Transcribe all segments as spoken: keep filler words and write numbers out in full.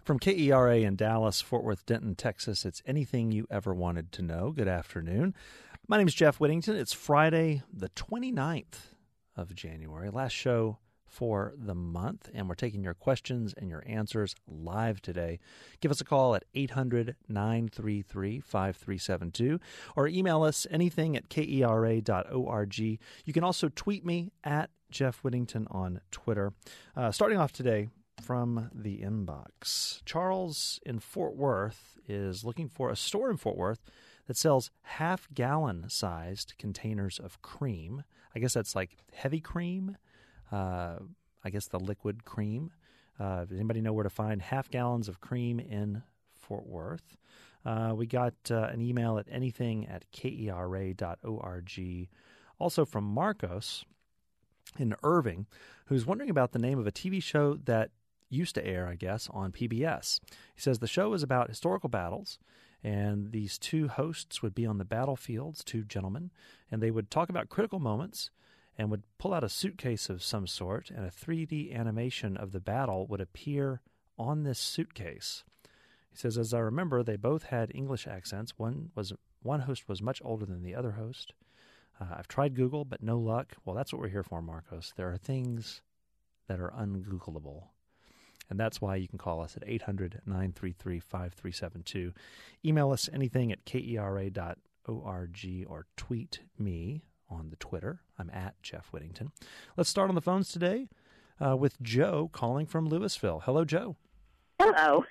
From K E R A in Dallas, Fort Worth, Denton, Texas, it's anything you ever wanted to know. Good afternoon. My name is Jeff Whittington. It's Friday, the twenty-ninth of January, last show for the month, and we're taking your questions and your answers live today. Give us a call at eight hundred, nine three three, five three seven two or email us anything at K E R A dot org. You can also tweet me at Jeff Whittington on Twitter. Uh, starting off today from the inbox, Charles in Fort Worth is looking for a store in Fort Worth that sells half-gallon sized containers of cream. I guess that's like heavy cream. Uh, I guess the liquid cream. Uh, does anybody know where to find half gallons of cream in Fort Worth? Uh, we got uh, an email at anything at K E R A dot org. Also from Marcos in Irving, who's wondering about the name of a T V show that used to air, I guess, on P B S. He says the show is about historical battles, and these two hosts would be on the battlefields, two gentlemen, and they would talk about critical moments and would pull out a suitcase of some sort, and a three D animation of the battle would appear on this suitcase. He says, as I remember, they both had English accents. One was one host was much older than the other host. Uh, I've tried Google, but no luck. Well, that's what we're here for, Marcos. There are things that are ungoogleable, and that's why you can call us at eight hundred, nine three three, five three seven two. Email us anything at K E R A dot org or tweet me on the Twitter. I'm at Jeff Whittington. Let's start on the phones today uh, with Joe calling from Louisville. Hello, Joe. Hello.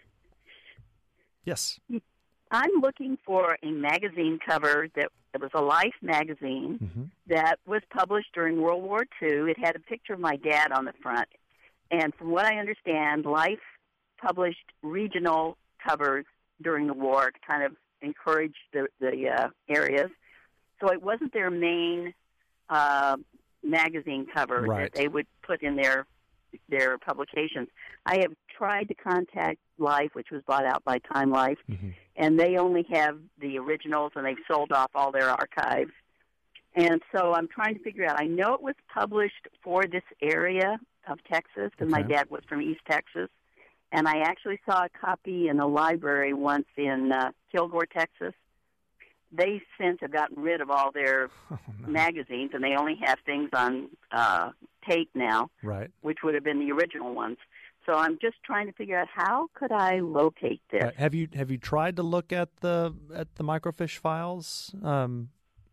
Yes. I'm looking for a magazine cover that it was a Life magazine mm-hmm. that was published during World War Two. It had a picture of my dad on the front. And from what I understand, Life published regional covers during the war to kind of encourage the, the uh, areas. So it wasn't their main uh, magazine cover right. that they would put in their their publications. I have tried to contact Life, which was bought out by Time Life, mm-hmm. and they only have the originals, and they've sold off all their archives. And so I'm trying to figure out. I know it was published for this area of Texas, because okay. my dad was from East Texas, and I actually saw a copy in a library once in uh, Kilgore, Texas. They since have gotten rid of all their oh, no. magazines, and they only have things on uh, tape now, right? Which would have been the original ones. So I'm just trying to figure out how could I locate this. Right. Have you have you tried to look at the at the microfiche files um,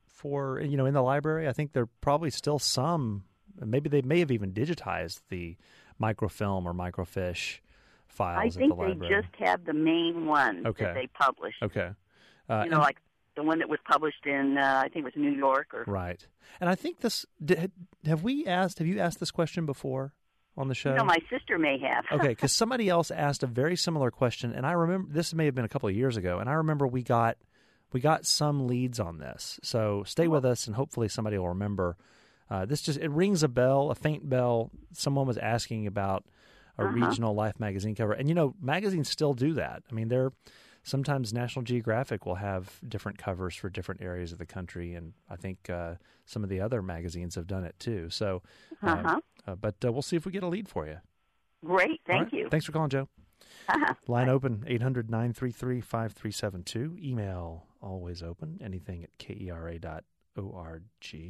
for you know in the library? I think there are probably still some. Maybe they may have even digitized the microfilm or microfiche files. I at think the library. They just have the main one okay. that they published. Okay, uh, you know, like. The one that was published in, uh, I think it was New York. Or right. And I think this, did, have we asked, have you asked this question before on the show? No, my sister may have. Okay, because somebody else asked a very similar question, and I remember, this may have been a couple of years ago, and I remember we got we got some leads on this. So stay with us, and hopefully somebody will remember. Uh, this just, it rings a bell, a faint bell. Someone was asking about a uh-huh. regional Life magazine cover. And, you know, magazines still do that. I mean, they're, sometimes National Geographic will have different covers for different areas of the country, and I think uh, some of the other magazines have done it too. So, uh-huh. uh, uh, but uh, we'll see if we get a lead for you. Great, thank right. you. Thanks for calling, Joe. Uh-huh. Line open, eight hundred, nine three three, five three seven two. Email always open, anything at K E R A dot org.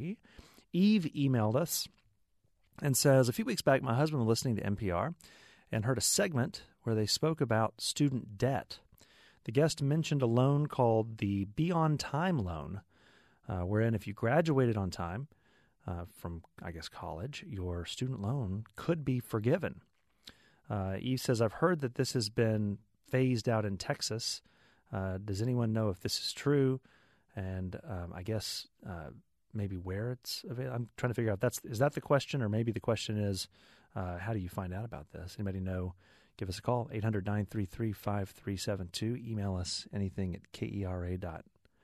Eve emailed us and says, a few weeks back, my husband was listening to N P R and heard a segment where they spoke about student debt. The guest mentioned a loan called the Be On Time loan, uh, wherein if you graduated on time uh, from, I guess, college, your student loan could be forgiven. Uh, Eve says, I've heard that this has been phased out in Texas. Uh, does anyone know if this is true? And um, I guess uh, maybe where it's available. I'm trying to figure out, that's is that the question, or maybe the question is, uh, how do you find out about this? Anybody know? Give us a call, eight hundred, nine three three, five three seven two. Email us anything at K E R A dot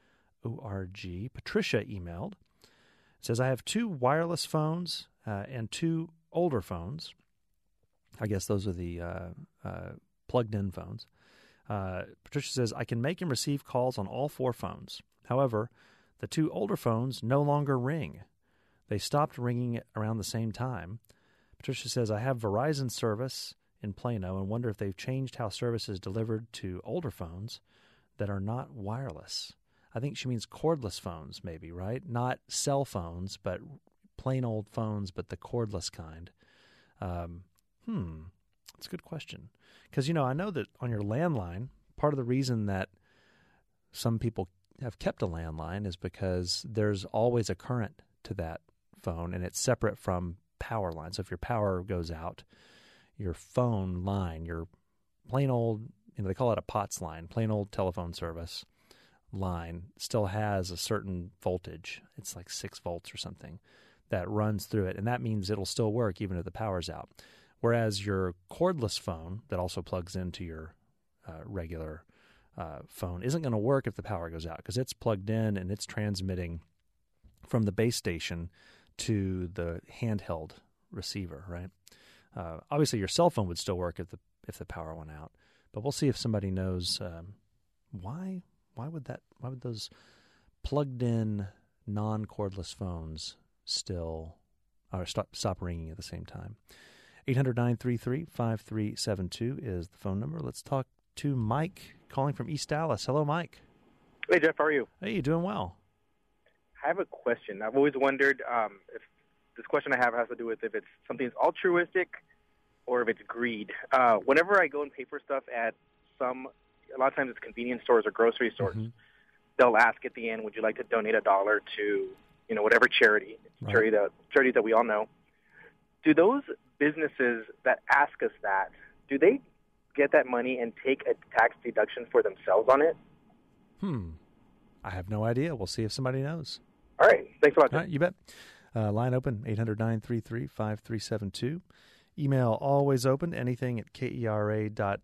org. Patricia emailed. It says, I have two wireless phones uh, and two older phones. I guess those are the uh, uh, plugged-in phones. Uh, Patricia says, I can make and receive calls on all four phones. However, the two older phones no longer ring. They stopped ringing around the same time. Patricia says, I have Verizon service in Plano and wonder if they've changed how service is delivered to older phones that are not wireless. I think she means cordless phones, maybe, right? Not cell phones, but plain old phones, but the cordless kind. Um, hmm, that's a good question. Because, you know, I know that on your landline, part of the reason that some people have kept a landline is because there's always a current to that phone, and it's separate from power line. So if your power goes out, your phone line, your plain old, you know, they call it a POTS line, plain old telephone service line, still has a certain voltage. It's like six volts or something that runs through it, and that means it'll still work even if the power's out. Whereas your cordless phone that also plugs into your uh, regular uh, phone isn't going to work if the power goes out, because it's plugged in and it's transmitting from the base station to the handheld receiver, right? Uh, obviously, your cell phone would still work if the if the power went out, but we'll see if somebody knows um, why. Why would that? Why would those plugged-in non-cordless phones still or stop stop ringing at the same time? eight hundred, nine three three, five three seven two is the phone number. Let's talk to Mike calling from East Dallas. Hello, Mike. Hey, Jeff. How are you? Hey, you doing well? I have a question. I've always wondered um, if this question I have has to do with if it's something's altruistic or if it's greed. Uh, whenever I go and pay for stuff at some, a lot of times it's convenience stores or grocery stores, mm-hmm. they'll ask at the end, would you like to donate a dollar to, you know, whatever charity, right. charity that charity that we all know. Do those businesses that ask us that, do they get that money and take a tax deduction for themselves on it? Hmm. I have no idea. We'll see if somebody knows. All right. Thanks a lot. All right, you bet. Uh, line open, eight hundred, nine three three, five three seven two. Email always open, anything at K E R A dot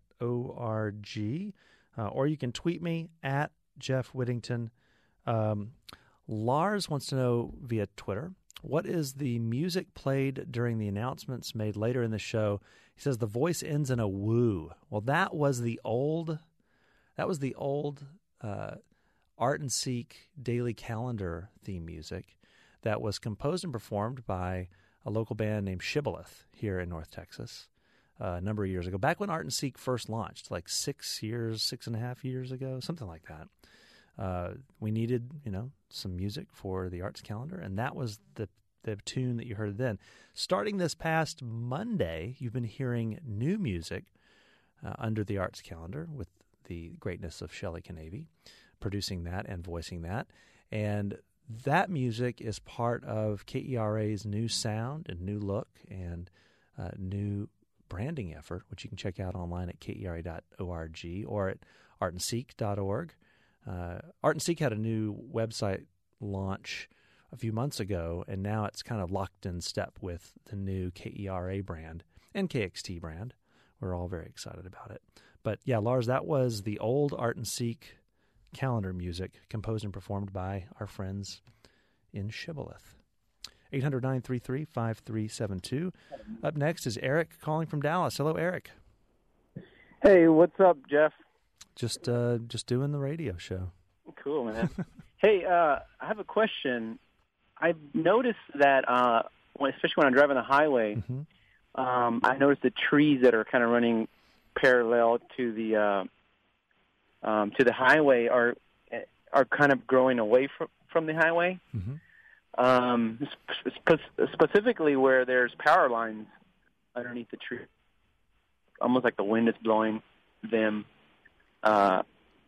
org. Uh, or you can tweet me at Jeff Whittington. Um, Lars wants to know via Twitter, what is the music played during the announcements made later in the show? He says the voice ends in a woo. Well, that was the old, that was the old uh, Art and Seek Daily Calendar theme music that was composed and performed by a local band named Shibboleth here in North Texas uh, a number of years ago, back when Art and Seek first launched, like six years, six and a half years ago, something like that. Uh, we needed, you know, some music for the Arts Calendar, and that was the the tune that you heard then. Starting this past Monday, you've been hearing new music uh, under the Arts Calendar with the greatness of Shelley Canavy producing that and voicing that. And that music is part of K E R A's new sound and new look and uh, new branding effort, which you can check out online at K E R A dot org or at art and seek dot org. Uh, Art and Seek had a new website launch a few months ago, and now it's kind of locked in step with the new K E R A brand and K X T brand. We're all very excited about it. But yeah, Lars, that was the old Art and Seek calendar music composed and performed by our friends in Shibboleth. eight hundred, nine three three, five three seven two. Up next is Eric calling from Dallas. Hello, Eric. Hey, what's up, Jeff? Just uh, just doing the radio show. Cool, man. Hey, uh, I have a question. I've noticed that, uh, when, especially when I'm driving the highway, mm-hmm. um, I noticed the trees that are kind of running parallel to the uh, um, to the highway are are kind of growing away from, from the highway. Mm-hmm. Um, spe- specifically where there's power lines underneath the tree, almost like the wind is blowing them. Uh,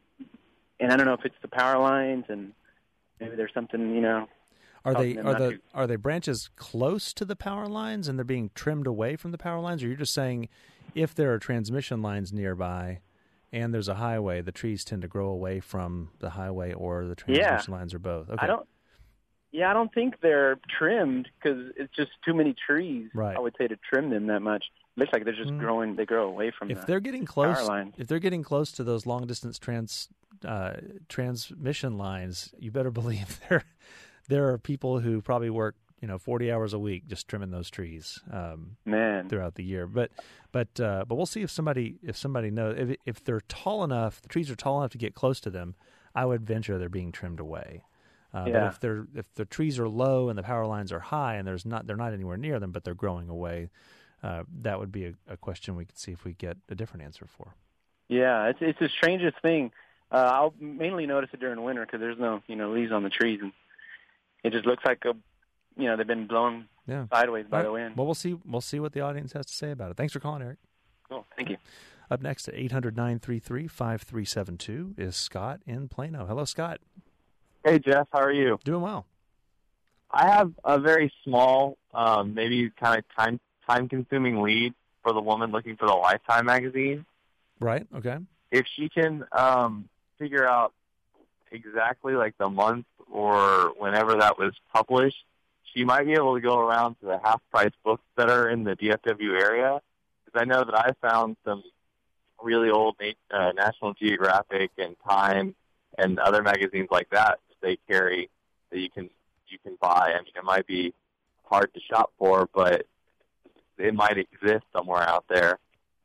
and I don't know if it's the power lines, and maybe there's something, you know. Are they are the to... are they branches close to the power lines and they're being trimmed away from the power lines, or you're just saying if there are transmission lines nearby and there's a highway, the trees tend to grow away from the highway, or the transmission yeah. lines, or both? Okay. I don't. Yeah, I don't think they're trimmed because it's just too many trees. Right. I would say to trim them that much. It looks like they're just mm. growing. They grow away from. If the they're getting close, power line. if they're getting close to those long distance trans uh, transmission lines, you better believe there there are people who probably work, you know, forty hours a week just trimming those trees. Um, Man, throughout the year, but but uh, but we'll see if somebody if somebody knows if if they're tall enough, the trees are tall enough to get close to them. I would venture they're being trimmed away. Uh, yeah. But if they're if the trees are low and the power lines are high and there's not they're not anywhere near them, but they're growing away, uh, that would be a, a question we could see if we get a different answer for. Yeah, it's it's the strangest thing. Uh, I'll mainly notice it during winter because there's no you know leaves on the trees, and it just looks like a you know they've been blown yeah. sideways by right. the wind. Well, we'll see. We'll see what the audience has to say about it. Thanks for calling, Eric. Cool. Thank you. Up next at eight hundred, nine three three, five three seven two is Scott in Plano. Hello, Scott. Hey, Jeff. How are you? Doing well. I have a very small, um, maybe kind of time time consuming lead for the woman looking for the Lifetime magazine. Right. Okay. If she can um, figure out exactly like the month or whenever that was published, she might be able to go around to the half-price books that are in the D F W area. Because I know that I found some really old uh, National Geographic and Time and other magazines like that that they carry that you can you can buy. I mean, it might be hard to shop for, but it might exist somewhere out there.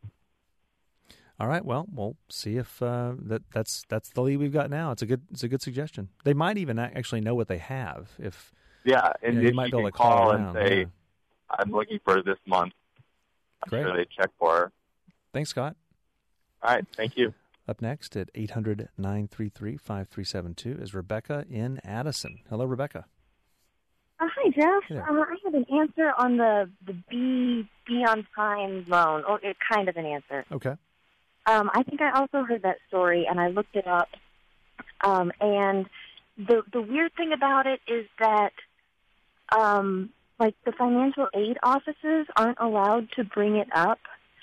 All right. Well, we'll see if uh, that that's that's the lead we've got now. It's a good it's a good suggestion. They might even actually know what they have. If yeah, and you know, if you might you be able can to call, call around, and say, yeah. "I'm looking for this month." I'm Great. sure they check for her. Thanks, Scott. All right. Thank you. Up next at eight hundred, nine three three, five three seven two is Rebecca in Addison. Hello, Rebecca. Uh, hi, Jeff. Hey uh, I have an answer on the the B B on Time loan, or it kind of an answer. Okay. Um, I think I also heard that story, and I looked it up. Um, and the the weird thing about it is that, um, like the financial aid offices aren't allowed to bring it up,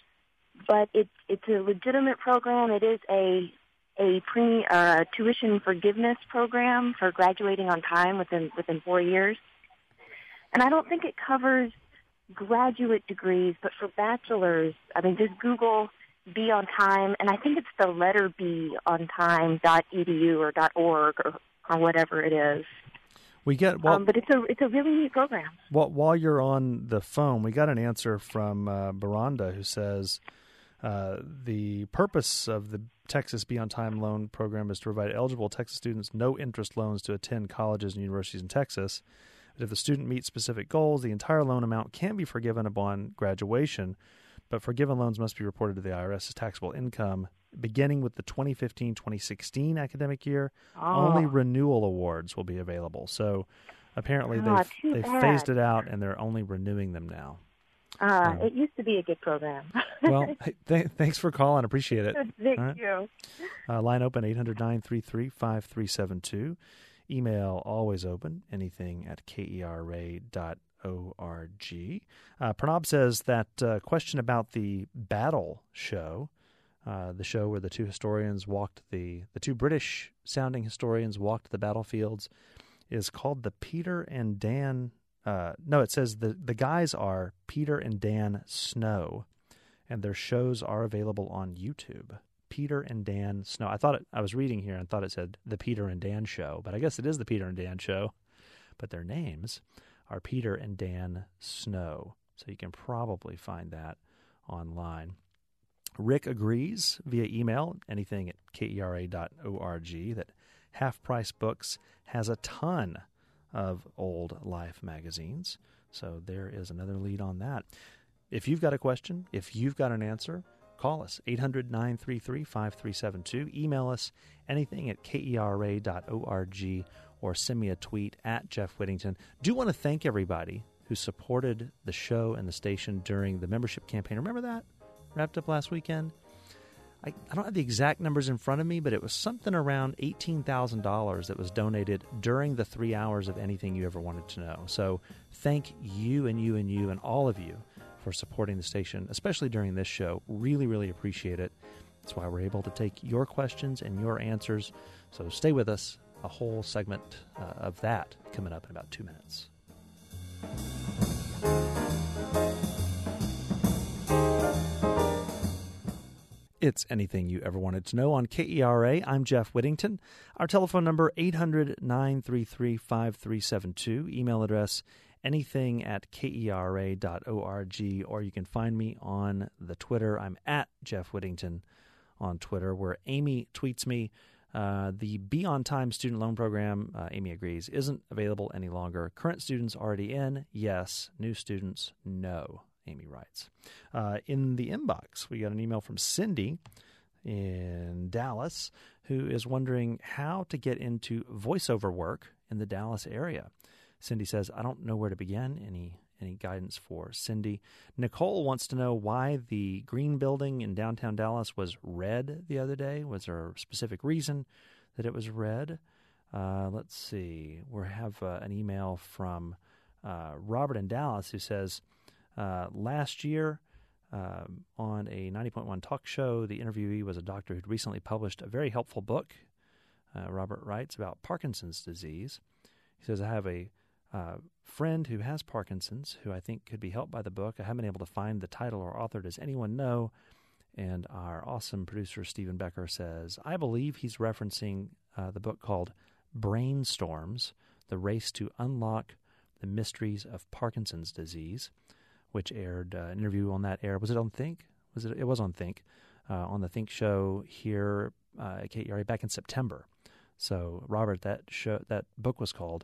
but it's it's a legitimate program. It is a a pre uh, tuition forgiveness program for graduating on time within within four years. And I don't think it covers graduate degrees, but for bachelor's, I mean, just Google B on Time, and I think it's the letter B on time dot e d u or .org or, or whatever it is. We get well, um, but it's a it's a really neat program. Well, while you're on the phone, we got an answer from uh, Baranda who says uh, the purpose of the Texas Be on Time loan program is to provide eligible Texas students no interest loans to attend colleges and universities in Texas. But if the student meets specific goals, the entire loan amount can be forgiven upon graduation, but forgiven loans must be reported to the I R S as taxable income. Beginning with the twenty fifteen twenty sixteen academic year, oh. only renewal awards will be available. So apparently oh, they've, they've bad. phased it out, and they're only renewing them now. Uh, um, it used to be a good program. well, hey, th- thanks for calling. Appreciate it. Thank right. you. Uh, line open, eight hundred, nine three three, five three seven two. Email always open, anything at k e r a dot org. Uh, Pranab says that uh, question about the Battle show, uh, the show where the two historians walked the, the two British-sounding historians walked the battlefields, is called the Peter and Dan, uh, no, it says the, the guys are Peter and Dan Snow, and their shows are available on YouTube. Peter and Dan Snow. I thought it, I was reading here and thought it said the Peter and Dan Show, but I guess it is the Peter and Dan Show. But their names are Peter and Dan Snow, so you can probably find that online. Rick agrees via email, anything at k e r a dot org, that Half Price Books has a ton of old Life magazines, so there is another lead on that. If you've got a question, if you've got an answer, call us, eight hundred, nine three three, five three seven two. Email us, anything at k e r a dot org, or send me a tweet at Jeff Whittington. Do want to thank everybody who supported the show and the station during the membership campaign. Remember that? Wrapped up last weekend? I, I don't have the exact numbers in front of me, but it was something around eighteen thousand dollars that was donated during the three hours of anything you ever wanted to know. So thank you and you and you and all of you for supporting the station, especially during this show. Really, really appreciate it. That's why we're able to take your questions and your answers. So stay with us. A whole segment uh, of that coming up in about two minutes. It's Anything You Ever Wanted to Know on K E R A. I'm Jeff Whittington. Our telephone number, eight hundred, nine three three, five three seven two. Email address, anything at k e r a dot org, or you can find me on the Twitter. I'm at Jeff Whittington on Twitter, where Amy tweets me. Uh, the Be on Time student loan program, uh, Amy agrees, isn't available any longer. Current students already in, yes. New students, no. Amy writes. Uh, in the inbox, we got an email from Cindy in Dallas, who is wondering how to get into voiceover work in the Dallas area. Cindy says, I don't know where to begin. Any any guidance for Cindy? Nicole wants to know why the green building in downtown Dallas was red the other day. Was there a specific reason that it was red? Uh, let's see. We have uh, an email from uh, Robert in Dallas who says, uh, last year, Uh, on a ninety point one talk show, the interviewee was a doctor who'd recently published a very helpful book, uh, Robert writes, about Parkinson's disease. He says, I have a uh, friend who has Parkinson's who I think could be helped by the book. I haven't been able to find the title or author. Does anyone know? And our awesome producer, Stephen Becker, says, I believe he's referencing uh, the book called Brainstorms, The Race to Unlock the Mysteries of Parkinson's Disease, which aired uh, an interview on that air. Was it on Think? Was it? It was on Think, uh, on the Think show here uh, at K E R A back in September. So, Robert, that show, that book was called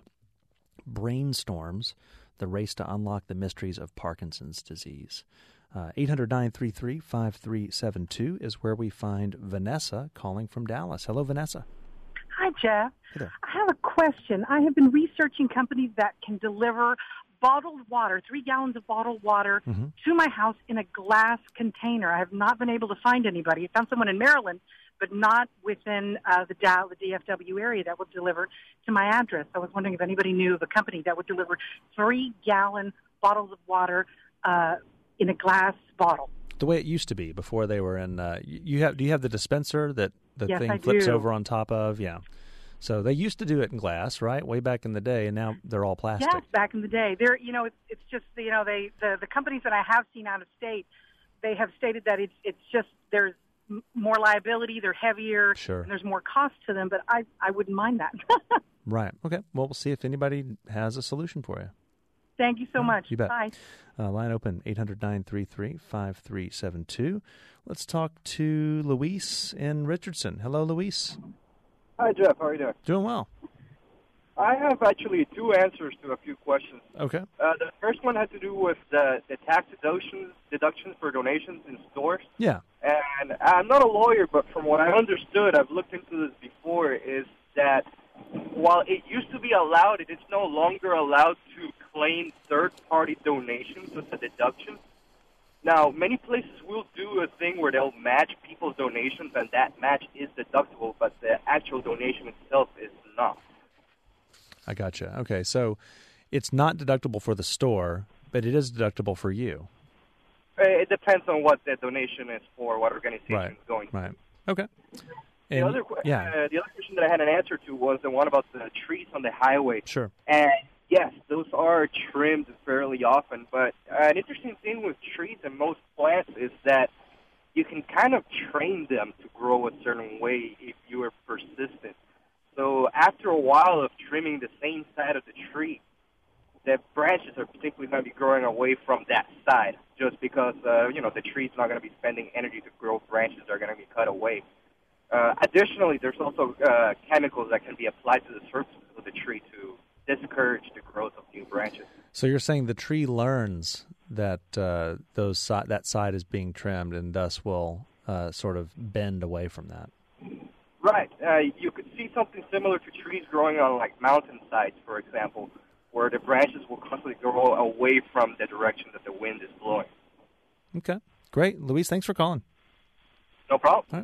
Brainstorms: The Race to Unlock the Mysteries of Parkinson's Disease. Uh, eight hundred, nine three three, five three seven two is where we find Vanessa calling from Dallas. Hello, Vanessa. Hi, Jeff. Hey there. I have a question. I have been researching companies that can deliver bottled water, three gallons of bottled water, mm-hmm. to my house in a glass container. I have not been able to find anybody. I found someone in Maryland, but not within uh, the, Dow, the D F W area that would deliver to my address. I was wondering if anybody knew of a company that would deliver three-gallon bottles of water uh, in a glass bottle. The way it used to be before they were in. Uh, you have? Do you have the dispenser that the yes, thing I flips do. over on top of? Yeah. So they used to do it in glass, right? Way back in the day, and now they're all plastic. Yes, back in the day. They're, you know, it's, it's just, you know, they the, the companies that I have seen out of state, they have stated that it's it's just there's m- more liability, they're heavier, Sure. and there's more cost to them. But I I wouldn't mind that. Right. Okay. Well, we'll see if anybody has a solution for you. Thank you so All right, much. You bet. Bye. Uh, line open, eight hundred, nine three three, five three seven two. Let's talk to Luis in Richardson. Hello, Luis. Hi, Jeff. How are you doing? Doing well. I have actually two answers to a few questions. Okay. Uh, the first one had to do with the, the tax deductions, deductions for donations in stores. Yeah. And I'm not a lawyer, but from what I understood, I've looked into this before, is that while it used to be allowed, it is no longer allowed to claim third-party donations as a deduction. Now, many places will do a thing where they'll match people's donations, and that match is deductible, but the actual donation itself is not. I gotcha. Okay, so it's not deductible for the store, but it is deductible for you. It depends on what the donation is for, what organization Right. is going to. Right. Okay. The And- other, que- yeah. uh, the other question that I had an answer to was the one about the trees on the highway. Sure. And yes, those are trimmed fairly often, but uh, an interesting thing with trees and most plants is that you can kind of train them to grow a certain way if you are persistent. So after a while of trimming the same side of the tree, the branches are simply going to be growing away from that side just because, uh, you know, the tree's not going to be spending energy to grow branches that are going to be cut away. Uh, additionally, there's also uh, chemicals that can be applied to the surface of the tree to discourage the growth of new branches. So you're saying the tree learns that uh, those si- that side is being trimmed and thus will uh, sort of bend away from that. Right. Uh, you could see something similar to trees growing on, like, mountainsides, for example, where the branches will constantly grow away from the direction that the wind is blowing. Okay. Great. Luis, thanks for calling. No problem. All right.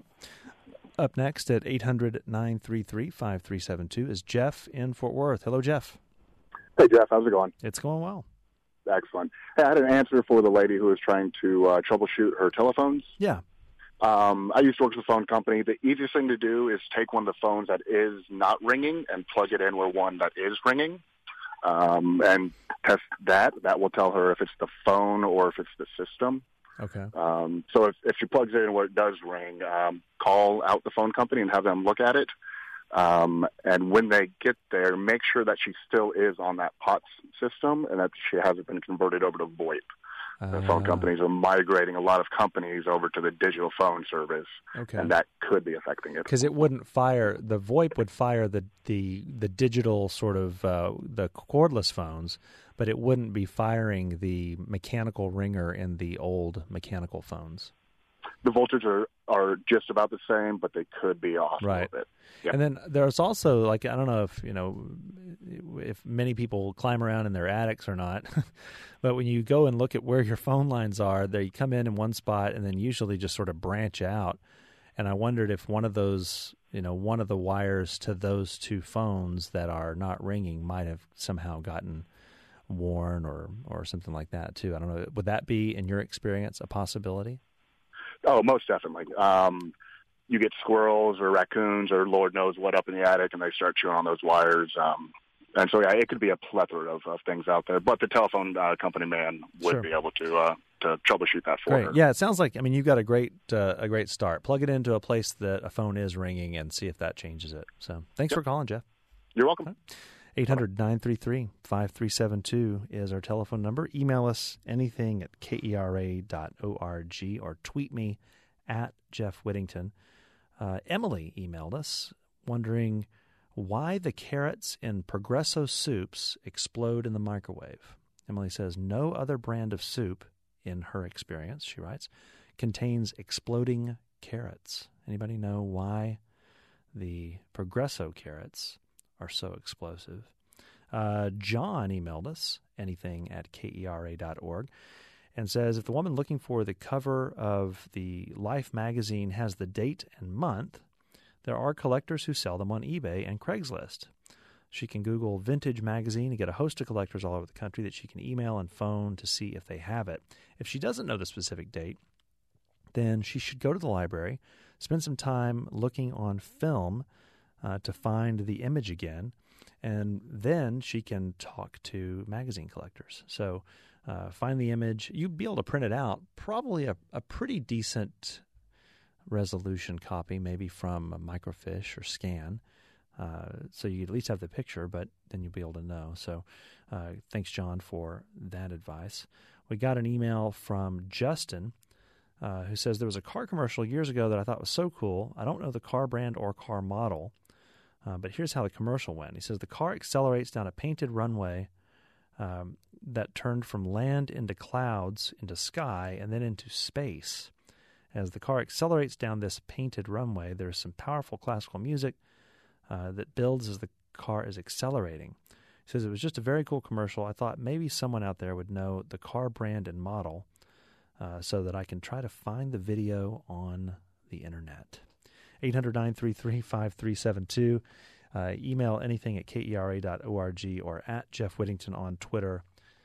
Up next at eight hundred, nine three three, five three seven two is Jeff in Fort Worth. Hello, Jeff. Hey, Jeff. How's it going? It's going well. Excellent. Hey, I had an answer for the lady who was trying to uh, troubleshoot her telephones. Yeah. Um, I used to work with a phone company. The easiest thing to do is take one of the phones that is not ringing and plug it in where one that is ringing, um, and test that. That will tell her if it's the phone or if it's the system. Okay. Um, so if, if she plugs it in where it does ring, um, call out the phone company and have them look at it. Um, and when they get there, make sure that she still is on that POTS system and that she hasn't been converted over to VoIP. The phone companies are migrating a lot of companies over to the digital phone service, Okay. and that could be affecting it. Because it wouldn't fire, the VoIP would fire the, the, the digital sort of, uh, the cordless phones, but it wouldn't be firing the mechanical ringer in the old mechanical phones. The voltage are, are just about the same, but they could be off right. a little bit. Yeah. And then there's also, like, I don't know if, you know, if many people climb around in their attics or not, but when you go and look at where your phone lines are, they come in in one spot and then usually just sort of branch out. And I wondered if one of those, you know, one of the wires to those two phones that are not ringing might have somehow gotten worn or, or something like that, too. I don't know. Would that be, in your experience, a possibility? Oh, most definitely. Um, you get squirrels or raccoons or Lord knows what up in the attic, and they start chewing on those wires. Um, and so, yeah, it could be a plethora of, of things out there. But the telephone uh, company man would Sure. be able to uh, to troubleshoot that for Great. her. Yeah, it sounds like, I mean, you've got a great uh, a great start. Plug it into a place that a phone is ringing and see if that changes it. So thanks Yep. for calling, Jeff. You're welcome. eight hundred, nine three three, five three seven two is our telephone number. Email us anything at kera dot org or tweet me at Jeff Whittington. Uh, Emily emailed us wondering why the carrots in Progresso soups explode in the microwave. Emily says no other brand of soup, in her experience, she writes, contains exploding carrots. Anybody know why the Progresso carrots are so explosive? Uh, John emailed us, anything at kera dot org, and says, if the woman looking for the cover of the Life magazine has the date and month, there are collectors who sell them on eBay and Craigslist. She can Google Vintage Magazine and get a host of collectors all over the country that she can email and phone to see if they have it. If she doesn't know the specific date, then she should go to the library, spend some time looking on film uh, to find the image again, and then she can talk to magazine collectors. So uh, find the image. You'd be able to print it out, probably a, a pretty decent resolution copy, maybe from a microfiche or scan. Uh, so you at least have the picture, but then you'll be able to know. So uh, thanks, John, for that advice. We got an email from Justin, uh, who says, there was a car commercial years ago that I thought was so cool. I don't know the car brand or car model, uh, but here's how the commercial went. He says, the car accelerates down a painted runway um, that turned from land into clouds, into sky, and then into space. As the car accelerates down this painted runway, there's some powerful classical music uh, that builds as the car is accelerating. He says, it was just a very cool commercial. I thought maybe someone out there would know the car brand and model uh, so that I can try to find the video on the internet. eight hundred, nine three three, five three seven two. Uh, email anything at kera dot org or at Jeff Whittington on Twitter.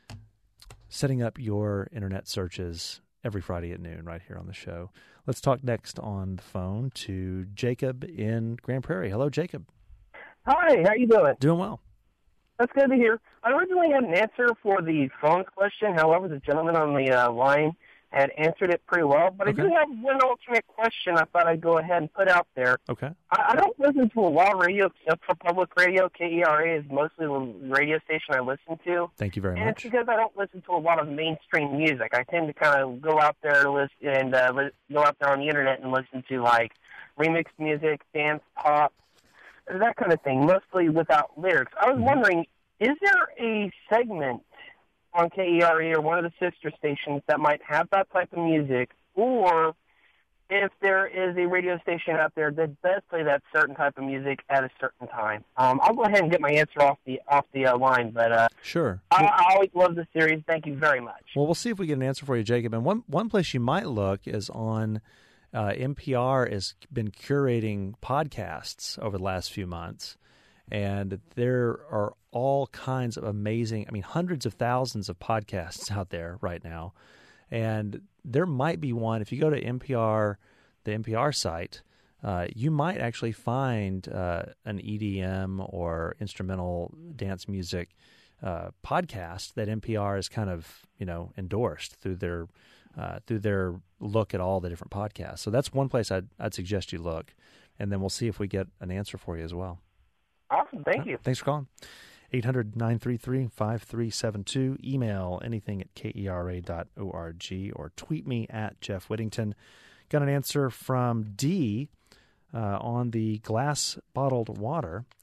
Setting up your internet searches every Friday at noon right here on the show. Let's talk next on the phone to Jacob in Grand Prairie. Hello, Jacob. Hi, how you doing? Doing well. That's good to hear. I originally had an answer for the phones question. However, the gentleman on the uh, line had answered it pretty well. But okay. I do have one alternate question I thought I'd go ahead and put out there. Okay. I, I don't listen to a lot of radio except for public radio. K E R A is mostly the radio station I listen to. Thank you very and much. And it's because I don't listen to a lot of mainstream music. I tend to kind of go out there and, listen, and uh, li- go out there on the internet and listen to, like, remixed music, dance, pop, that kind of thing, mostly without lyrics. I was mm-hmm. wondering, is there a segment on K E R A or one of the sister stations that might have that type of music, or if there is a radio station out there that does play that certain type of music at a certain time? Um, I'll go ahead and get my answer off the off the uh, line, but uh, sure. I, well, I always love the series. Thank you very much. Well, we'll see if we get an answer for you, Jacob. And one one place you might look is on uh, N P R has been curating podcasts over the last few months. And there are all kinds of amazing, I mean, hundreds of thousands of podcasts out there right now. And there might be one, if you go to N P R, the N P R site, uh, you might actually find uh, an E D M or instrumental dance music uh, podcast that N P R has kind of, you know, endorsed through their uh, through their look at all the different podcasts. So that's one place I'd, I'd suggest you look. And then we'll see if we get an answer for you as well. Awesome. Thank you. Thanks for calling. eight hundred, nine three three, five three seven two. Email anything at kera dot org or tweet me at Jeff Whittington. Got an answer from D uh, on the glass bottled water.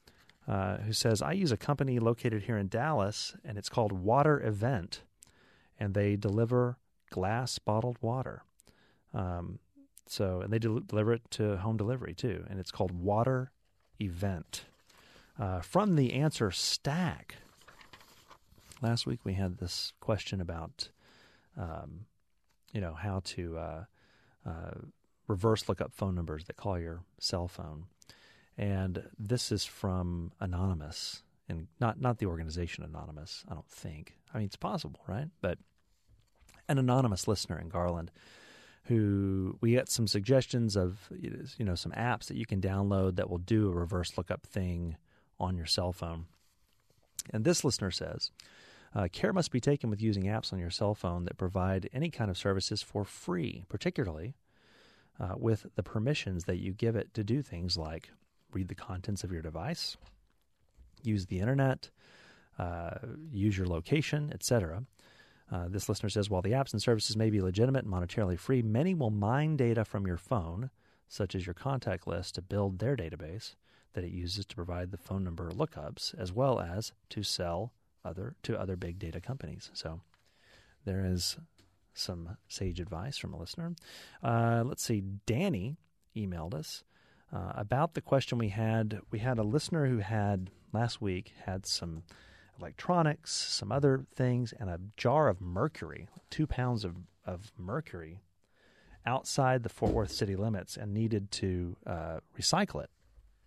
uh, who says, I use a company located here in Dallas, and it's called Water Event, and they deliver glass bottled water. Um, so, and they del- deliver it to home delivery, too, and it's called Water Event. Uh, from the answer stack, last week we had this question about, um, you know, how to uh, uh, reverse look up phone numbers that call your cell phone. And this is from Anonymous, and not, not the organization Anonymous, I don't think. I mean, it's possible, right? But an anonymous listener in Garland who we get some suggestions of, you know, some apps that you can download that will do a reverse lookup thing on your cell phone. And this listener says, uh, care must be taken with using apps on your cell phone that provide any kind of services for free, particularly uh, with the permissions that you give it to do things like read the contents of your device, use the internet, uh, use your location, et cetera. Uh, this listener says, while the apps and services may be legitimate and monetarily free, many will mine data from your phone, such as your contact list, to build their database that it uses to provide the phone number lookups, as well as to sell other to other big data companies. So there is some sage advice from a listener. Uh, let's see. Danny emailed us uh, about the question we had. We had a listener who had last week had some electronics, some other things, and a jar of mercury, two pounds of, of mercury outside the Fort Worth city limits, and needed to uh, recycle it.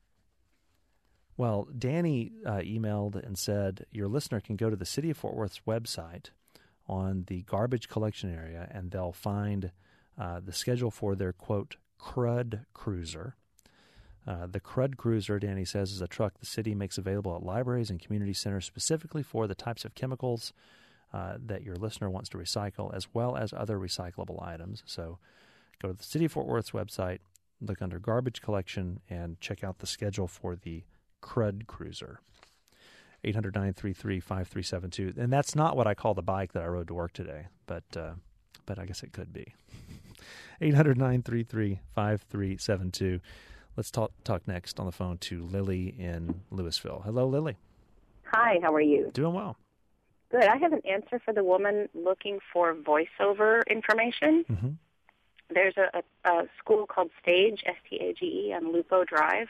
Well, Danny uh, emailed and said, your listener can go to the City of Fort Worth's website on the garbage collection area, and they'll find uh, the schedule for their, quote, crud cruiser. Uh, the crud cruiser, Danny says, is a truck the city makes available at libraries and community centers specifically for the types of chemicals uh, that your listener wants to recycle, as well as other recyclable items. So go to the City of Fort Worth's website, look under garbage collection, and check out the schedule for the crud cruiser. eight hundred, nine three three, five three seven two. And that's not what I call the bike that I rode to work today, but uh, but I guess it could be. eight hundred, nine three three, five three seven two. Let's talk talk next on the phone to Lily in Louisville. Hello, Lily. Hi, how are you? Doing well. Good. I have an answer for the woman looking for voiceover information. Mm-hmm. There's a, a, a school called Stage, S T A G E, on Lupo Drive,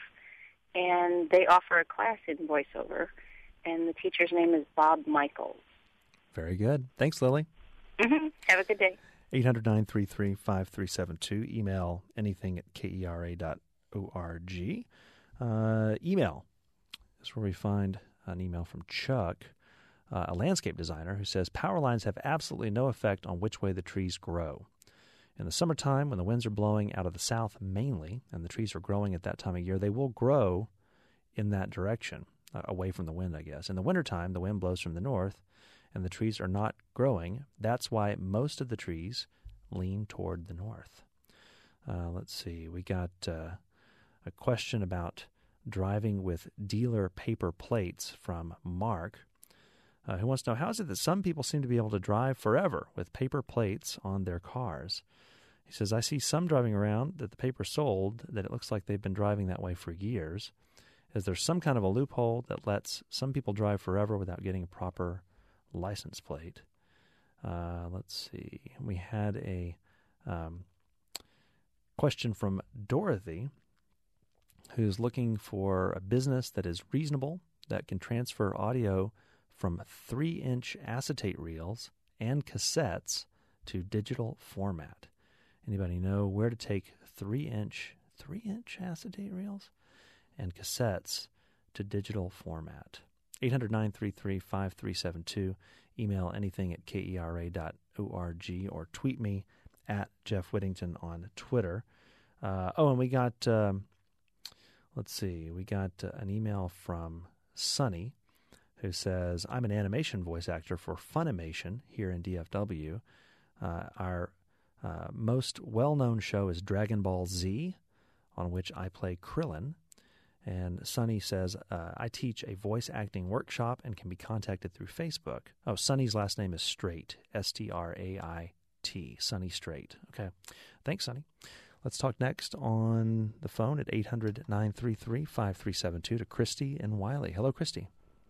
and they offer a class in voiceover, and the teacher's name is Bob Michaels. Very good. Thanks, Lily. Mm-hmm. Have a good day. eight hundred, nine three three, five three seven two. Email anything at K E R A dot org. Uh, email is where we find an email from Chuck, uh, a landscape designer, who says, power lines have absolutely no effect on which way the trees grow. In the summertime, when the winds are blowing out of the south mainly, and the trees are growing at that time of year, they will grow in that direction, uh, away from the wind, I guess. In the wintertime, the wind blows from the north, and the trees are not growing. That's why most of the trees lean toward the north. Uh, let's see. We got uh, a question about driving with dealer paper plates from Mark, uh, who wants to know, how is it that some people seem to be able to drive forever with paper plates on their cars? He says, I see some driving around that the paper sold that it looks like they've been driving that way for years. Is there some kind of a loophole that lets some people drive forever without getting a proper license plate? Uh, let's see. We had a um, question from Dorothy, who's looking for a business that is reasonable, that can transfer audio from three-inch acetate reels and cassettes to digital format. Anybody know where to take three-inch, three-inch acetate reels and cassettes to digital format? eight hundred, nine three three, five three seven two. Email anything at K E R A dot org or tweet me at Jeff Whittington on Twitter. Uh, oh, and we got... Um, Let's see, we got uh, an email from Sunny, who says, I'm an animation voice actor for Funimation here in D F W. Uh, our uh, most well-known show is Dragon Ball Z, on which I play Krillin. And Sunny says, uh, I teach a voice acting workshop and can be contacted through Facebook. Oh, Sunny's last name is Straight, S T R A I T, Sunny Straight. Okay, thanks, Sunny. Let's talk next on the phone at eight hundred, nine three three, five three seven two to Christy in Wiley. Hello, Christy.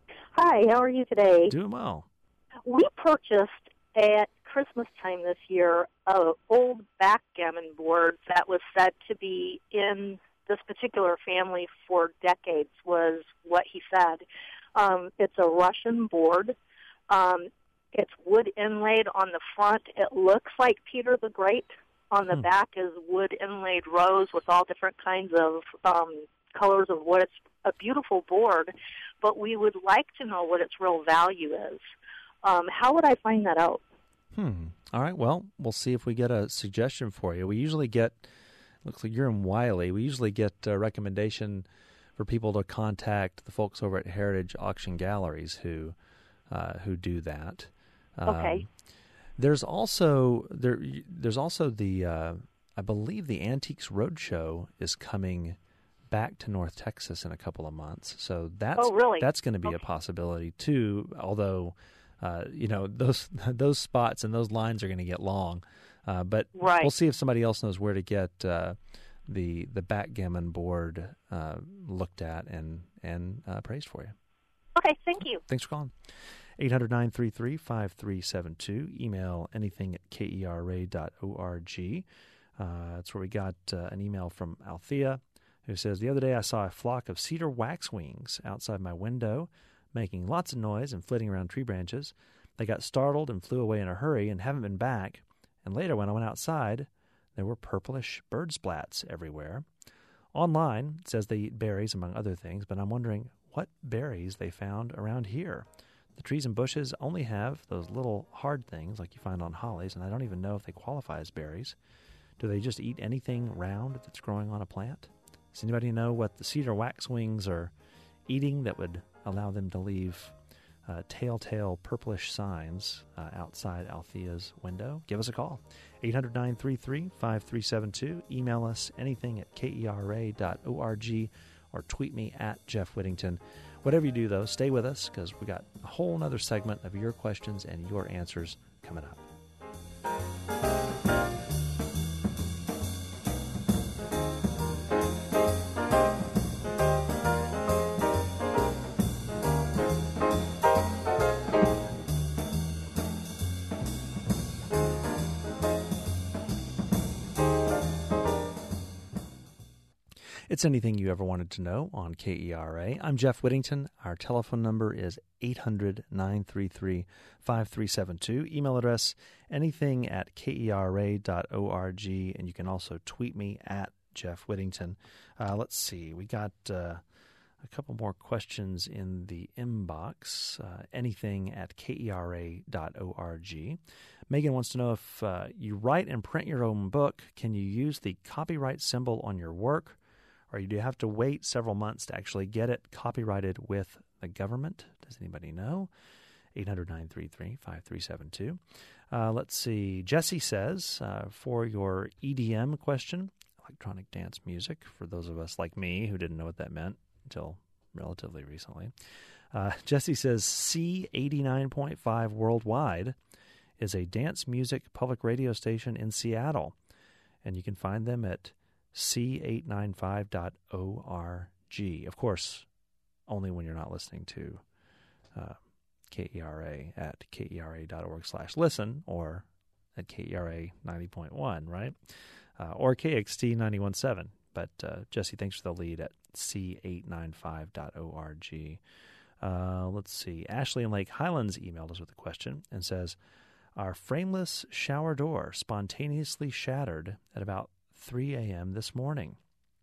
Hi, how are you today? Doing well. We purchased at Christmas time this year an old backgammon board that was said to be in this particular family for decades, was what he said. Um, it's a Russian board. Um, it's wood inlaid on the front. It looks like Peter the Great. On the hmm. back is wood inlaid rows with all different kinds of um, colors of wood. It's a beautiful board, but we would like to know what its real value is. Um, how would I find that out? Hmm. All right. Well, we'll see if we get a suggestion for you. We usually get, looks like you're in Wiley, we usually get a recommendation for people to contact the folks over at Heritage Auction Galleries who uh, who do that. Okay. Um, there's also there. There's also the uh, I believe the Antiques Roadshow is coming back to North Texas in a couple of months, so that's oh, really? that's going to be okay. a possibility too. Although uh, you know those those spots and those lines are going to get long, uh, but right. we'll see if somebody else knows where to get uh, the the backgammon board uh, looked at and and uh, praised for you. Okay, thank you. Thanks for calling. eight hundred, nine three three, five three seven two. Email anything at K E R A dot org. Uh, that's where we got uh, an email from Althea, who says, the other day I saw a flock of cedar waxwings outside my window, making lots of noise and flitting around tree branches. They got startled and flew away in a hurry and haven't been back. And later when I went outside, there were purplish bird splats everywhere. Online, it says they eat berries, among other things, but I'm wondering what berries they found around here. The trees and bushes only have those little hard things like you find on hollies, and I don't even know if they qualify as berries. Do they just eat anything round that's growing on a plant? Does anybody know what the cedar waxwings are eating that would allow them to leave uh, telltale purplish signs uh, outside Althea's window? Give us a call. eight hundred, nine three three, five three seven two. Email us anything at K E R A dot org or tweet me at Jeff Whittington. Whatever you do, though, stay with us because we got a whole other segment of your questions and your answers coming up. It's anything you ever wanted to know on K E R A. I'm Jeff Whittington. Our telephone number is eight hundred, nine three three, five three seven two. Email address, anything at K E R A dot org. And you can also tweet me at Jeff Whittington. Uh, let's see. We got uh, a couple more questions in the inbox. Uh, anything at K E R A dot org. Megan wants to know if uh, you write and print your own book, can you use the copyright symbol on your work? Or do you have to wait several months to actually get it copyrighted with the government? Does anybody know? eight hundred, nine three three, five three seven two. Uh, let's see. Jesse says, uh, for your E D M question, electronic dance music, for those of us like me who didn't know what that meant until relatively recently. Uh, Jesse says, C eighty-nine point five Worldwide is a dance music public radio station in Seattle. And you can find them at C eight ninety-five dot org. Of course, only when you're not listening to uh, K E R A at K E R A dot org slash listen or at K E R A ninety point one, right? Uh, or K X T ninety-one point seven. But uh, Jesse, thanks for the lead at C eight ninety-five dot org. Uh, let's see. Ashley in Lake Highlands emailed us with a question and says, our frameless shower door spontaneously shattered at about three a.m. this morning.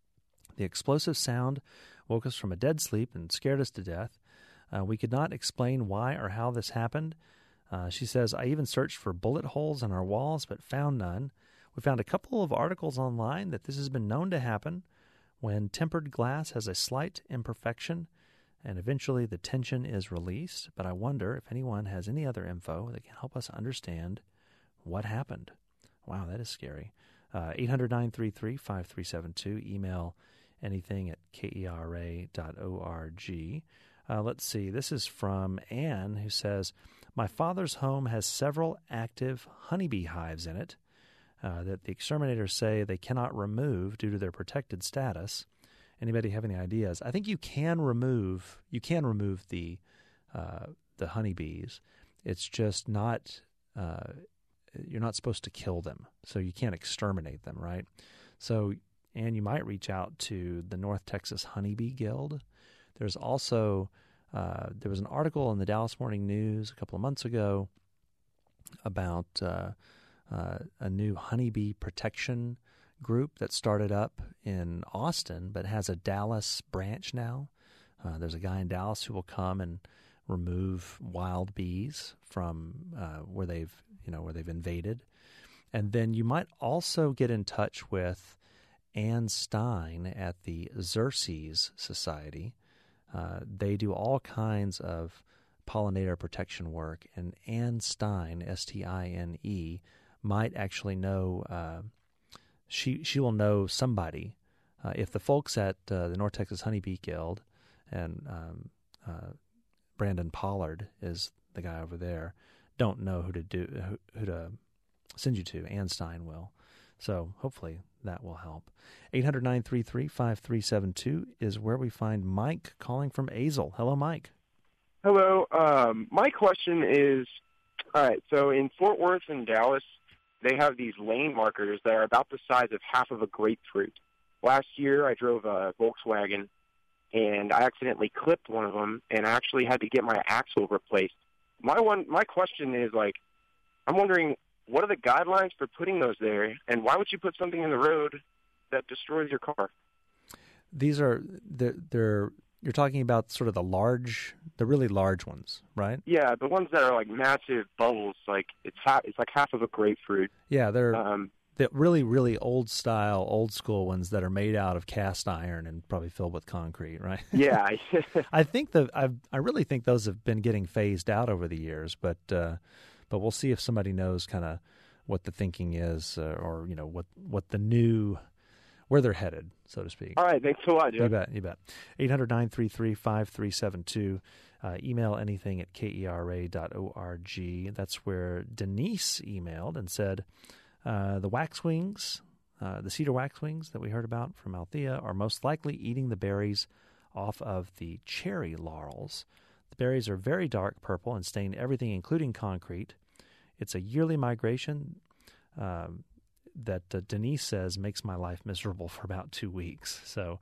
The explosive sound woke us from a dead sleep and scared us to death. Uh, we could not explain why or how this happened. Uh, she says, I even searched for bullet holes in our walls but found none. We found a couple of articles online that this has been known to happen when tempered glass has a slight imperfection and eventually the tension is released. But I wonder if anyone has any other info that can help us understand what happened. Wow, that is scary. Uh, eight hundred, nine three three, five three seven two. Email anything at K E R A dot org. Uh, let's see. This is from Anne, who says, my father's home has several active honeybee hives in it. uh, that the exterminators say they cannot remove due to their protected status. Anybody have any ideas? I think you can remove you can remove the uh, the honeybees. It's just not uh, you're not supposed to kill them, so you can't exterminate them, right? So, and you might reach out to the North Texas Honeybee Guild. There's also uh, there was an article in the Dallas Morning News a couple of months ago about uh, uh, a new honeybee protection group that started up in Austin but has a Dallas branch now. Uh, there's a guy in Dallas who will come and remove wild bees from uh, where they've you know where they've invaded. And then you might also get in touch with Ann Stein at the Xerces Society. Uh, they do all kinds of pollinator protection work, and Ann Stein, S T I N E, might actually know. Uh, She she will know somebody. Uh, if the folks at uh, the North Texas Honeybee Guild and um, uh, Brandon Pollard is the guy over there, don't know who to do who, who to send you to, Ann Stein will. So hopefully that will help. eight hundred, nine three three, five three seven two is where we find Mike calling from Azle. Hello, Mike. Hello. Um, my question is, all right, so in Fort Worth and Dallas, they have these lane markers that are about the size of half of a grapefruit. Last year, I drove a Volkswagen, and I accidentally clipped one of them, and I actually had to get my axle replaced. My one, my question is, like, I'm wondering, what are the guidelines for putting those there, and why would you put something in the road that destroys your car? These are they're, they're you're talking about sort of the large, the really large ones, right? Yeah, the ones that are like massive bubbles, like it's half, it's like half of a grapefruit. Yeah, they're um, the really, really old style, old school ones that are made out of cast iron and probably filled with concrete, right? Yeah, I think the I I really think those have been getting phased out over the years, but uh, but we'll see if somebody knows kind of what the thinking is, uh, or you know what what the new. Where they're headed, so to speak. All right, thanks a lot, Jeff. You bet, you bet. eight hundred, nine three three, five three seven two. Uh, email anything at kera dot org. That's where Denise emailed and said, uh, the waxwings, uh, the cedar waxwings that we heard about from Althea are most likely eating the berries off of the cherry laurels. The berries are very dark purple and stain everything, including concrete. It's a yearly migration um, that uh, Denise says makes my life miserable for about two weeks. So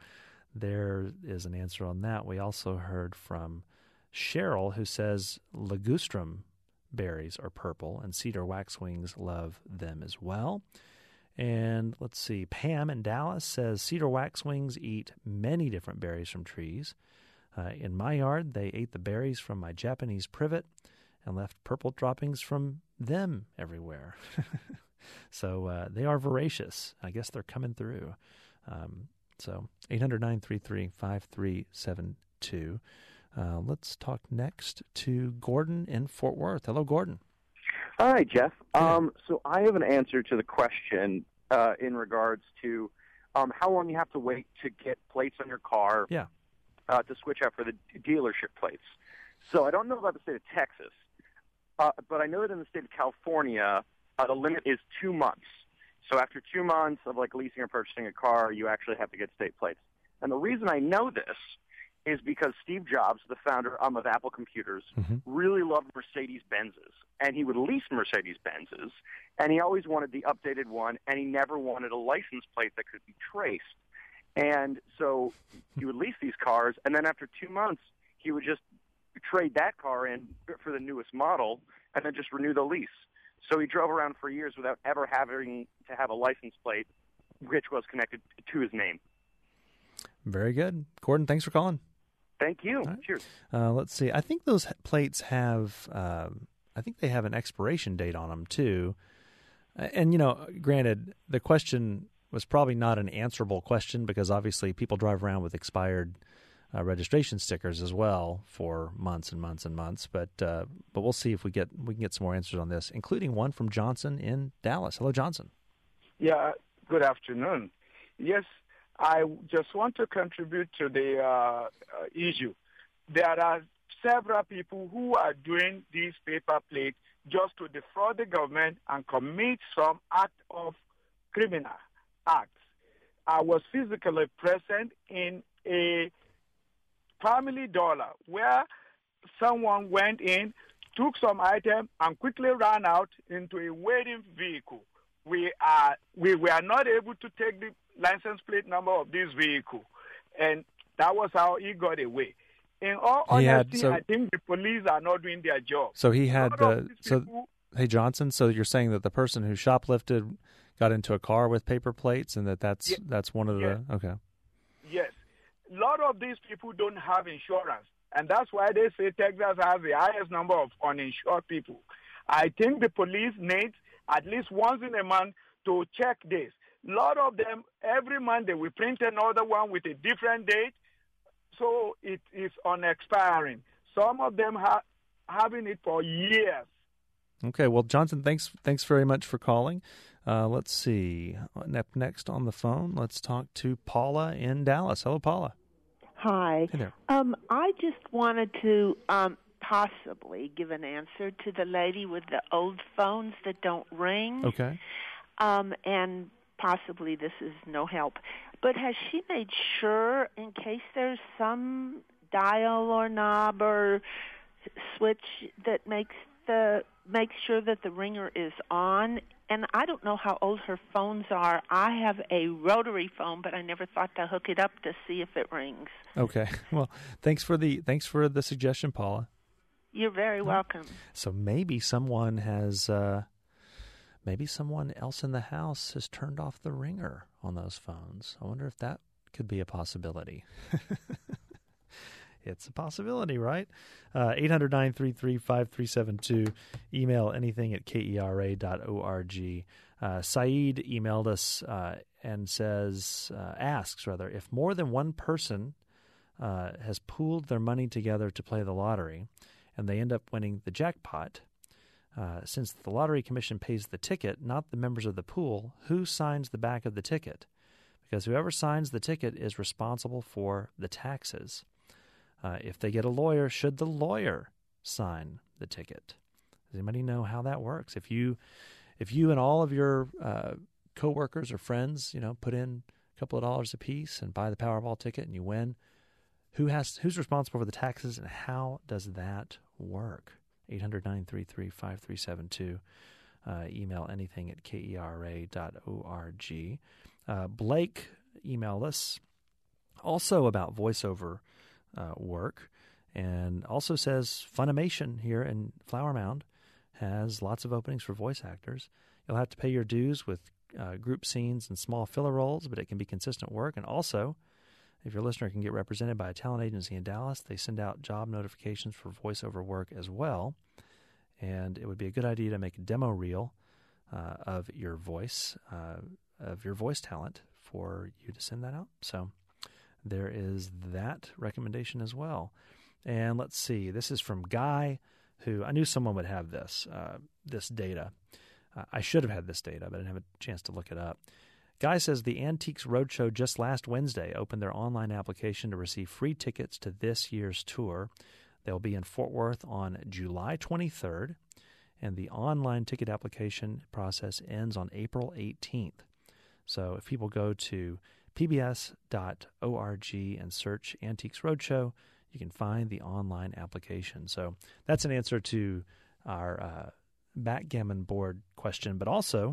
there is an answer on that. We also heard from Cheryl, who says ligustrum berries are purple, and cedar waxwings love them as well. And let's see, Pam in Dallas says cedar waxwings eat many different berries from trees. Uh, in my yard, they ate the berries from my Japanese privet and left purple droppings from them everywhere. So uh, they are voracious. I guess they're coming through. Um, so eight hundred, nine three three, five three seven two. Uh, let's talk next to Gordon in Fort Worth. Hello, Gordon. Hi, Jeff. Um, so I have an answer to the question uh, in regards to um, how long you have to wait to get plates on your car yeah. uh, to switch out for the dealership plates. So I don't know about the state of Texas, uh, but I know that in the state of California, Uh, the limit is two months. So after two months of like leasing or purchasing a car, you actually have to get state plates. And the reason I know this is because Steve Jobs, the founder um, of Apple Computers, mm-hmm. really loved Mercedes-Benzes. And he would lease Mercedes-Benzes, and he always wanted the updated one, and he never wanted a license plate that could be traced. And so he would lease these cars, and then after two months, he would just trade that car in for the newest model and then just renew the lease. So he drove around for years without ever having to have a license plate, which was connected to his name. Very good. Gordon, thanks for calling. Thank you. Right. Cheers. Uh, let's see. I think those plates have, uh, I think they have an expiration date on them, too. And, you know, granted, the question was probably not an answerable question because obviously people drive around with expired Uh, registration stickers as well for months and months and months, but uh, but we'll see if we get we can get some more answers on this, including one from Johnson in Dallas. Hello, Johnson. Yeah. Good afternoon. Yes, I just want to contribute to the uh, uh, issue. There are several people who are doing these paper plates just to defraud the government and commit some act of criminal acts. I was physically present in a Family Dollar where someone went in, took some item, and quickly ran out into a waiting vehicle. We are we were not able to take the license plate number of this vehicle, and that was how he got away. In all He had- honesty, so- I think the police are not doing their job. So he A had lot of uh, these so. people- Hey Johnson, so you're saying that the person who shoplifted got into a car with paper plates, and that that's Yeah. that's one of Yeah. the okay. Yes. A lot of these people don't have insurance, and that's why they say Texas has the highest number of uninsured people. I think the police needs at least once in a month to check this. A lot of them, every month they will print another one with a different date, so it is unexpiring. Some of them have having it for years. Okay, well, Johnson, thanks thanks very much for calling. Uh, let's see. Ne- Next on the phone, let's talk to Paula in Dallas. Hello, Paula. Hi. Hey there. Um, I just wanted to um, possibly give an answer to the lady with the old phones that don't ring. Okay. Um, and possibly this is no help. But has she made sure, in case there's some dial or knob or switch that makes the makes sure that the ringer is on? And I don't know how old her phones are. I have a rotary phone, but I never thought to hook it up to see if it rings. Okay. Well, thanks for the thanks for the suggestion, Paula. You're very welcome. So maybe someone has, uh, maybe someone else in the house has turned off the ringer on those phones. I wonder if that could be a possibility. It's a possibility, right? Uh, eight hundred, nine three three, five three seven two. Email anything at K E R A dot org. Uh, Saeed emailed us uh, and says, uh, asks rather, if more than one person uh, has pooled their money together to play the lottery and they end up winning the jackpot, uh, since the Lottery Commission pays the ticket, not the members of the pool, who signs the back of the ticket? Because whoever signs the ticket is responsible for the taxes. Uh, if they get a lawyer, should the lawyer sign the ticket? Does anybody know how that works? If you, if you and all of your uh, coworkers or friends, you know, put in a couple of dollars apiece and buy the Powerball ticket and you win, who has who's responsible for the taxes and how does that work? eight hundred, nine three three, five three seven two. Uh, email anything at K E R A dot org. Uh, Blake emailed us also about voiceover Uh, work, and also says Funimation here in Flower Mound has lots of openings for voice actors. You'll have to pay your dues with uh, group scenes and small filler roles, but it can be consistent work. And also, if your listener can get represented by a talent agency in Dallas, they send out job notifications for voiceover work as well. And it would be a good idea to make a demo reel uh, of your voice, uh, of your voice talent for you to send that out. So there is that recommendation as well. And let's see, this is from Guy, who I knew someone would have this, uh, this data. Uh, I should have had this data, but I didn't have a chance to look it up. Guy says the Antiques Roadshow just last Wednesday opened their online application to receive free tickets to this year's tour. They'll be in Fort Worth on July twenty-third, and the online ticket application process ends on April eighteenth. So if people go to P B S dot org and search Antiques Roadshow, you can find the online application. So that's an answer to our uh, backgammon board question, but also,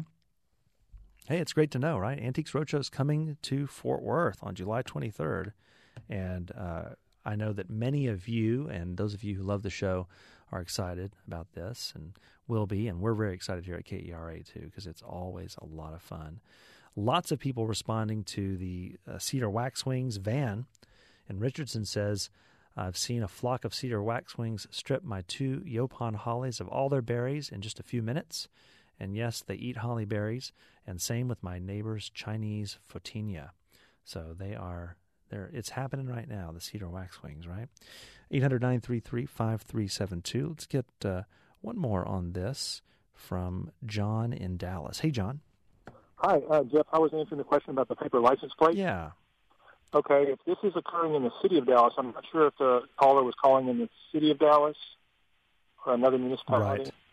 hey, it's great to know, right? Antiques Roadshow is coming to Fort Worth on July twenty-third, and uh, I know that many of you and those of you who love the show are excited about this and will be, and we're very excited here at K E R A too, because it's always a lot of fun. Lots of people responding to the uh, Cedar Waxwings van. And Richardson says, I've seen a flock of cedar waxwings strip my two Yaupon hollies of all their berries in just a few minutes. And yes, they eat holly berries. And same with my neighbor's Chinese photinia. So they are, they're, it's happening right now, the cedar waxwings, right? eight hundred, nine three three, five three seven two. Let's get uh, one more on this from John in Dallas. Hey, John. Hi, uh, Jeff. I was answering the question about the paper license plate. Yeah. Okay, if this is occurring in the city of Dallas, I'm not sure if the caller was calling in the city of Dallas or another municipality. Right.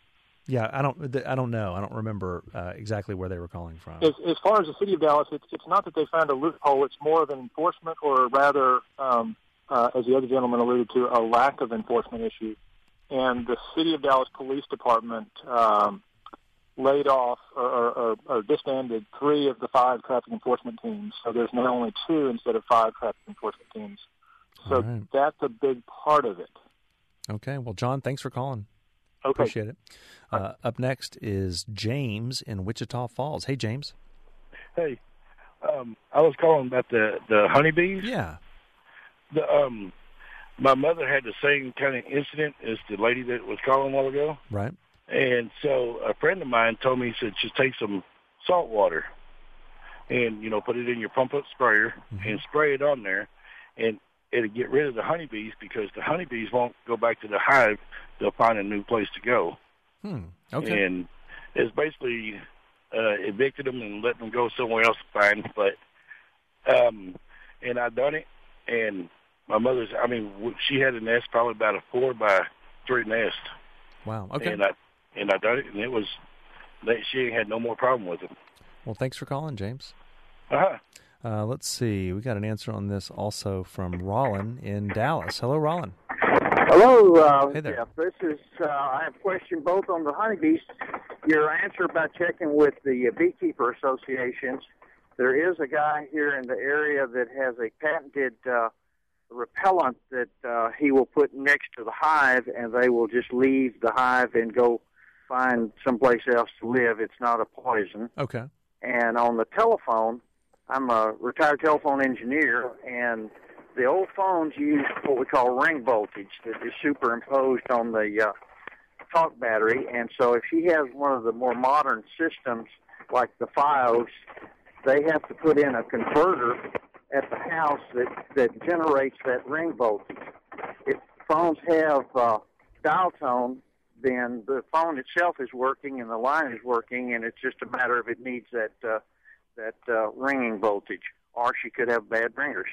Yeah, I don't. I don't know. I don't remember uh, exactly where they were calling from. As, as far as the city of Dallas, it's, it's not that they found a loophole. It's more of an enforcement, or rather, um, uh, as the other gentleman alluded to, a lack of enforcement issue. And the city of Dallas Police Department um, laid off or, or, or disbanded three of the five traffic enforcement teams. So there's now only two instead of five traffic enforcement teams. So right. that's a big part of it. Okay. Well, John, thanks for calling. Okay. Appreciate it. Uh, up next is James in Wichita Falls. Hey, James. Hey, um, I was calling about the, the honeybees. Yeah. The um, my mother had the same kind of incident as the lady that was calling a while ago. Right. And so a friend of mine told me, he said, just take some salt water and, you know, put it in your pump-up sprayer mm-hmm. and spray it on there, and it'll get rid of the honeybees, because the honeybees won't go back to the hive. They'll find a new place to go. Hmm. Okay. And it's basically uh, evicted them and let them go somewhere else to find. But, um, and I done it, and my mother's, I mean, she had a nest, probably about a four by three nest. Wow. Okay. And I, and I done it, and it was, she ain't had no more problem with it. Well, thanks for calling, James. Uh-huh. Uh, let's see. We got an answer on this also from Rollin in Dallas. Hello, Rollin. Hello. Uh, hey there. Jeff. This is, uh, I have a question both on the honeybees. Your answer about checking with the uh, beekeeper associations. There is a guy here in the area that has a patented uh, repellent that uh, he will put next to the hive, and they will just leave the hive and go find someplace else to live. It's not a poison. Okay. And on the telephone, I'm a retired telephone engineer, and the old phones use what we call ring voltage that is superimposed on the uh, talk battery. And so if she has one of the more modern systems like the Fios, they have to put in a converter at the house that, that generates that ring voltage. If phones have uh, dial tone, then the phone itself is working and the line is working, and it's just a matter of it needs that uh, that uh, ringing voltage, or she could have bad ringers.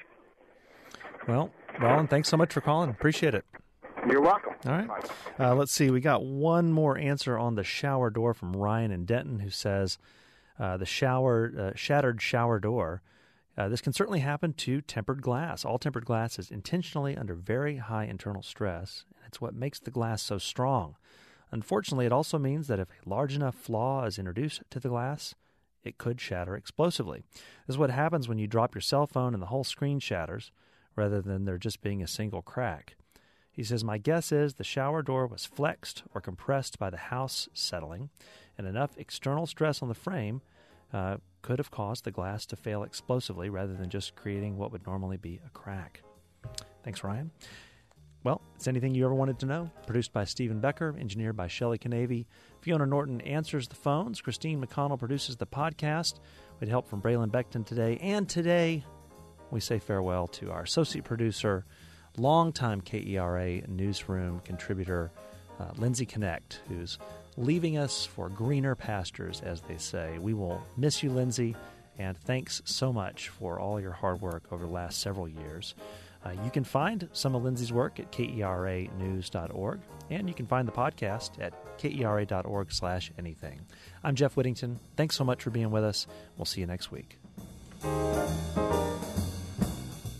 Well, Rollin, thanks so much for calling. Appreciate it. You're welcome. All right. Uh, let's see. We got one more answer on the shower door from Ryan in Denton, who says uh, the shower uh, shattered shower door. Uh, this can certainly happen to tempered glass. All tempered glass is intentionally under very high internal stress, and it's what makes the glass so strong. Unfortunately, it also means that if a large enough flaw is introduced to the glass, it could shatter explosively. This is what happens when you drop your cell phone and the whole screen shatters, rather than there just being a single crack. He says, my guess is the shower door was flexed or compressed by the house settling, and enough external stress on the frame uh, could have caused the glass to fail explosively rather than just creating what would normally be a crack. Thanks, Ryan. Well, it's Anything You Ever Wanted to Know, produced by Stephen Becker, engineered by Shelley Canavy. Fiona Norton answers the phones. Christine McConnell produces the podcast with help from Braylon Beckton today. And today, we say farewell to our associate producer, longtime K E R A newsroom contributor, uh, Lindsay Connect, who's leaving us for greener pastures, as they say. We will miss you, Lindsay, and thanks so much for all your hard work over the last several years. Uh, you can find some of Lindsay's work at K E R A news dot org, and you can find the podcast at K E R A dot org slash anything. I'm Jeff Whittington. Thanks so much for being with us. We'll see you next week.